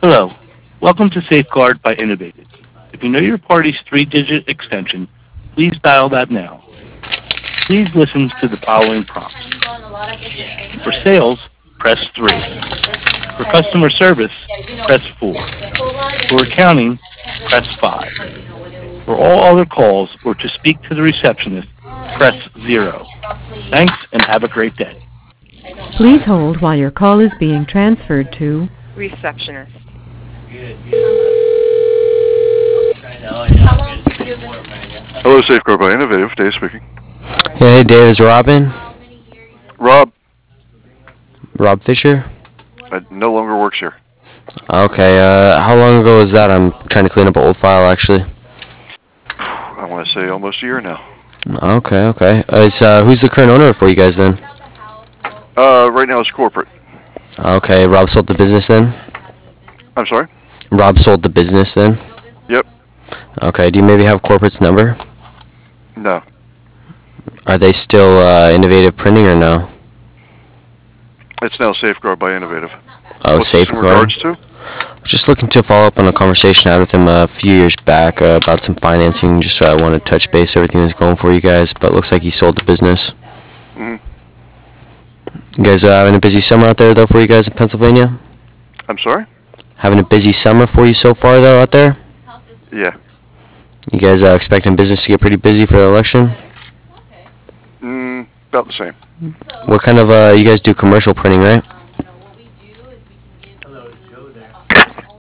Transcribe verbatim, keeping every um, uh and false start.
Hello. Welcome to Safeguard by Innovative. If you know your party's three-digit extension, please dial that now. Please listen to the following prompts. For sales, press three. For customer service, press four. For accounting, press five. For all other calls or to speak to the receptionist, press zero. Thanks and have a great day. Please hold while your call is being transferred to Receptionist. Hello, Safeguard by Innovative. Dave speaking. Hey, Dave, is Robin? Rob, Rob Fisher? I no longer works here. Okay, uh, how long ago was that? I'm trying to clean up an old file, actually. I want to say almost a year now. Okay, okay. Uh, is, uh, who's the current owner for you guys, then? Uh, right now it's corporate. Okay, Rob sold the business, then? I'm sorry? Rob sold the business, then? Yep. Okay, do you maybe have corporate's number? No. Are they still uh, Innovative Printing or no? It's now Safeguard by Innovative. Oh, What's this in Safeguard? regards to? Just looking to follow up on a conversation I had with him a few years back uh, about some financing. Just uh, want to touch base, everything that's going for you guys, but it looks like he sold the business. hmm You guys uh, having a busy summer out there, though, for you guys in Pennsylvania? I'm sorry? Having a busy summer for you so far, though, out there? Yeah. You guys uh, expecting business to get pretty busy for the election? Mm, about the same. What kind of, uh, you guys do commercial printing, right?